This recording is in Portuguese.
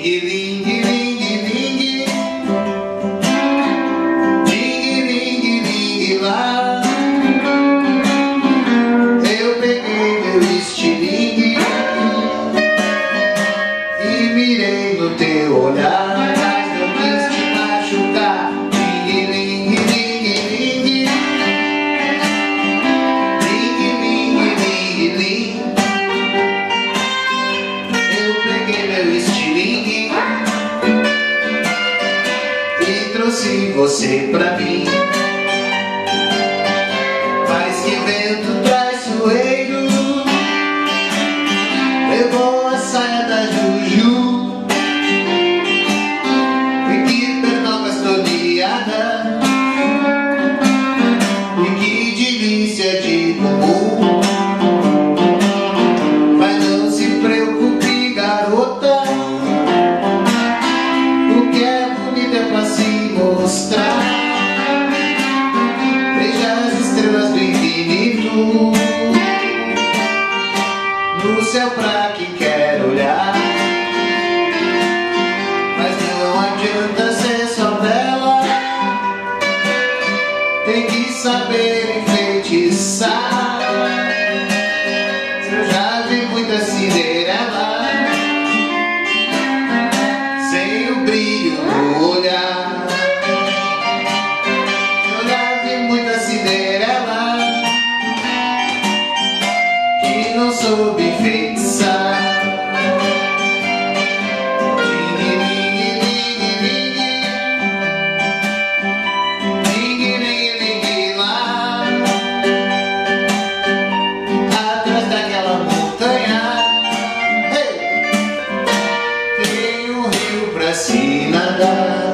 ling, ling, ling, ling, ling, ling, lá. Eu peguei meu estilingue e mirei no teu olhar, mas não quis te machucar. Ling, ling, ling, ling, ling, ling, ling. Eu peguei meu estilingue e trouxe você pra mim. Mas que vento traiçoeiro levou a saia da Juju, e que pernoga estorneada, e que delícia de bumbum. Mas não se preocupe, garota, o que é bonito é pra se mostrar. Veja as estrelas do infinito no céu pra quem quer olhar. Mas não adianta ser só bela, tem que saber enfeitiçar. Eu já vi muita Cinderela sem o brilho no olhar. Eu já vi muita Cinderela que não soube enfeitiçar. Atrás daquela montanha, hey, tem um rio pra se nadar.